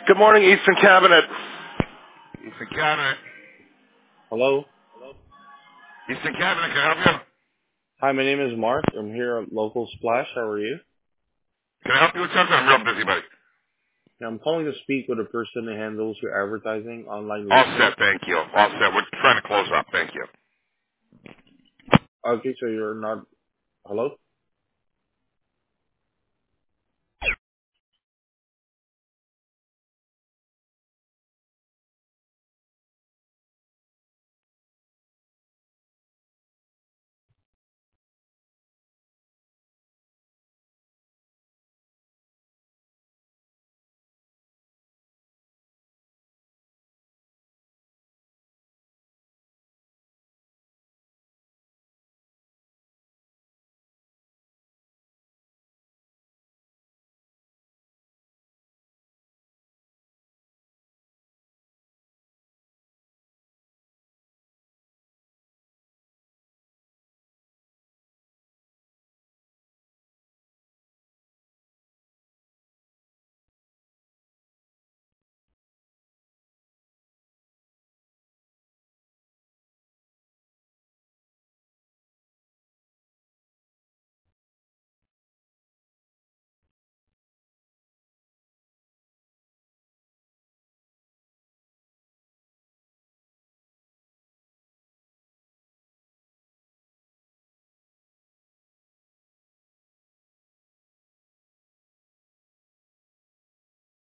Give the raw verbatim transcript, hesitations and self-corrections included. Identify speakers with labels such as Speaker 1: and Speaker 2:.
Speaker 1: Good morning, Eastern Cabinet.
Speaker 2: Eastern Cabinet.
Speaker 3: Hello.
Speaker 2: Eastern Cabinet, can I help you?
Speaker 3: Hi, my name is Mark. I'm here at Local Splash. How are you?
Speaker 2: Can I help you with something? I'm real busy, buddy.
Speaker 3: Yeah, I'm calling to speak with a person that handles your advertising, online
Speaker 2: All
Speaker 3: listings.
Speaker 2: set, thank you. All set. We're trying to close up, thank you.
Speaker 3: Okay, so you're not... Hello?